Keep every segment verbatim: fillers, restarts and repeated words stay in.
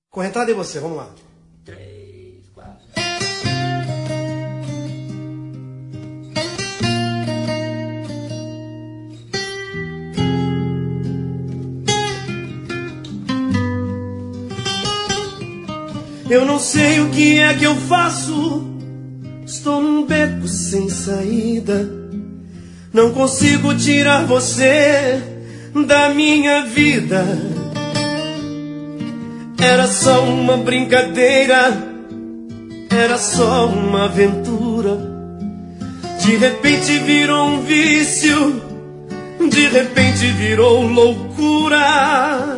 Correntada e você, vamos lá. Três, quatro. Eu não sei o que é que eu faço. Estou num beco sem saída. Não consigo tirar você da minha vida. Era só uma brincadeira, era só uma aventura. De repente virou um vício, de repente virou loucura.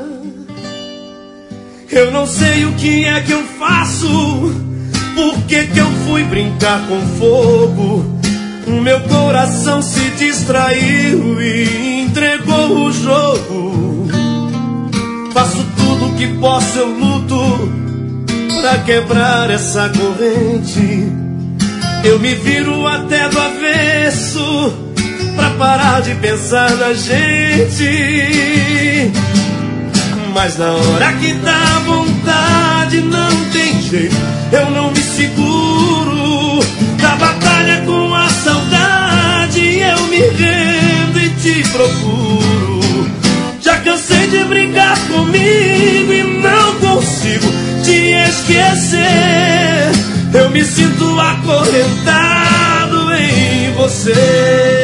Eu não sei o que é que eu faço. Por que que eu fui brincar com fogo? O meu coração se distraiu e entregou o jogo. Faço tudo que posso, eu luto pra quebrar essa corrente. Eu me viro até do avesso pra parar de pensar na gente. Mas na hora que dá vontade não tem jeito, eu não me seguro. Da batalha com a saudade eu me rendo e te procuro. Já cansei de brincar comigo e não consigo te esquecer. Eu me sinto acorrentado em você.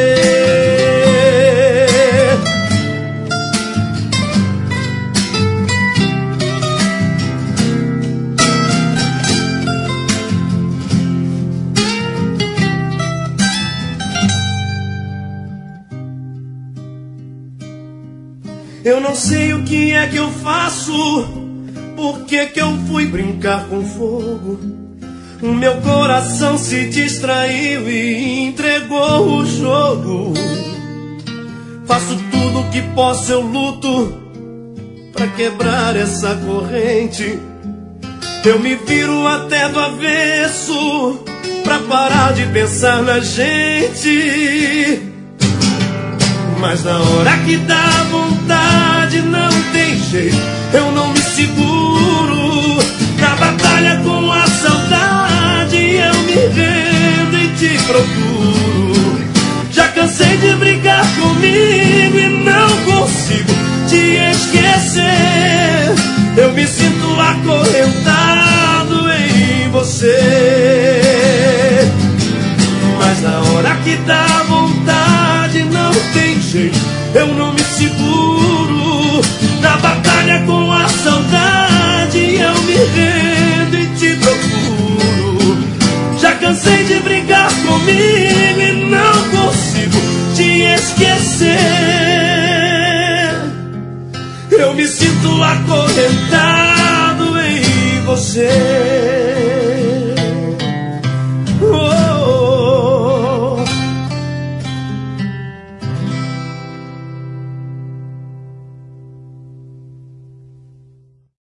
Eu não sei o que é que eu faço. Por que que eu fui brincar com fogo? O meu coração se distraiu e entregou o jogo. Faço tudo o que posso, eu luto pra quebrar essa corrente. Eu me viro até do avesso pra parar de pensar na gente. Mas na hora que dá vontade não tem jeito, eu não me seguro. Na batalha com a saudade eu me rendo e te procuro. Já cansei de brigar comigo e não consigo te esquecer. Eu me sinto acorrentado em você. Mas na hora que dá vontade não tem jeito, eu não me seguro.